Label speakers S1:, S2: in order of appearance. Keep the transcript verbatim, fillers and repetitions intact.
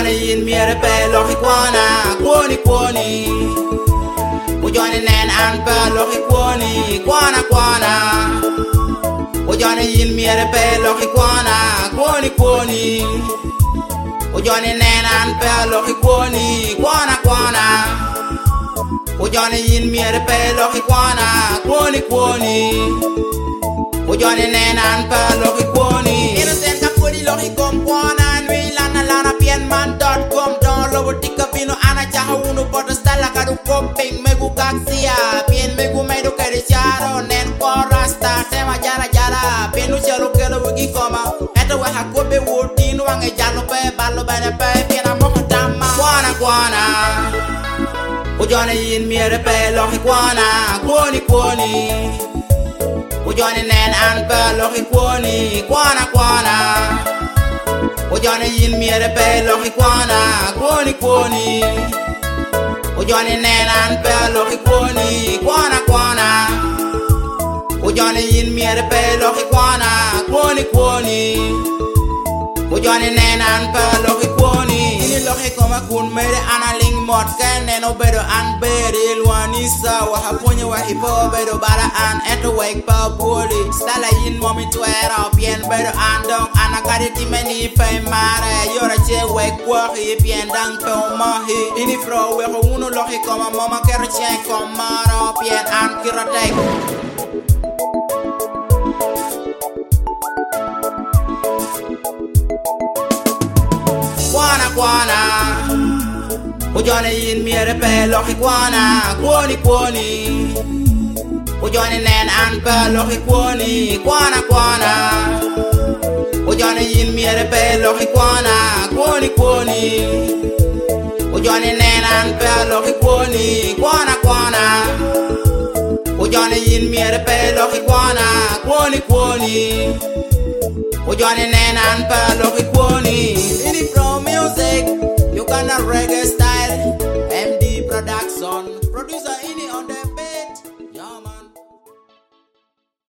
S1: Ujone yin miere pe lohi kwana, kwoni kwoni. Ujone nen an pe lohi kwoni, kwana kwana. Ujone yin miere pe lohi kwana, kwoni kwoni. Ujone nen an pe lohi kwoni, kwana kwana. Ujone yin miere pe lohi kwana, kwoni kwoni. Ujone nen an pe lohi kwoni. Innocent ka pudi lohi kom kwana, nwi lana lana pien man dot com. Don lobo tika pino ana chaha unu poto stala kadu koping megu kaksia. Pien megu medu kedi charo nen korasta tema jara jara. Pienu chelo kelo wigi koma. Eto weha kobe wotinu wange jalo pe balo bene pe piena moho tama. Kwana kwana. Ujone yin miere pe lohi kwana, kwoni kwoni. Ujone nen an pe lohi kwoni, kwana kwana. Ujone yin miere pe lohi kwana, kwoni kwoni. Ujone nen an pe lohi kwoni, kwana kwana. Ujone yin miere pe lohi kwana, kwoni kwoni. Ujone nen an pe lohi kwoni. Ini lohi koma kun mere analing mot kene no bedo an beri luanisa wahapunye wahipo bedo bara an eto wake pa boli stala yin momi twera pien bedo an dong anakari timeni fe mare yora che wake wahi pien dang pe mahi ini fro we ho uno lohi koma mama kero che komaro pien an kiratek. Kwana kwana. Ujone yin miere pe lohi kwana, kwoni kwoni. Ujone nen an pe lohi kwoni, kwana kwana. Ujone yin miere pe lohi kwana, kwoni kwoni. Ujone nen an pe lohi kwoni, kwana kwana. Ujone yin miere pe lohi kwana, kwoni kwoni. Ujone nen an pe lohi kwoni. Ini pro music, you gonna reggae style.